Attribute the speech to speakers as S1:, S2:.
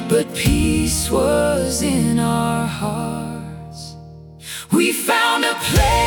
S1: but peace was in our hearts. We found a place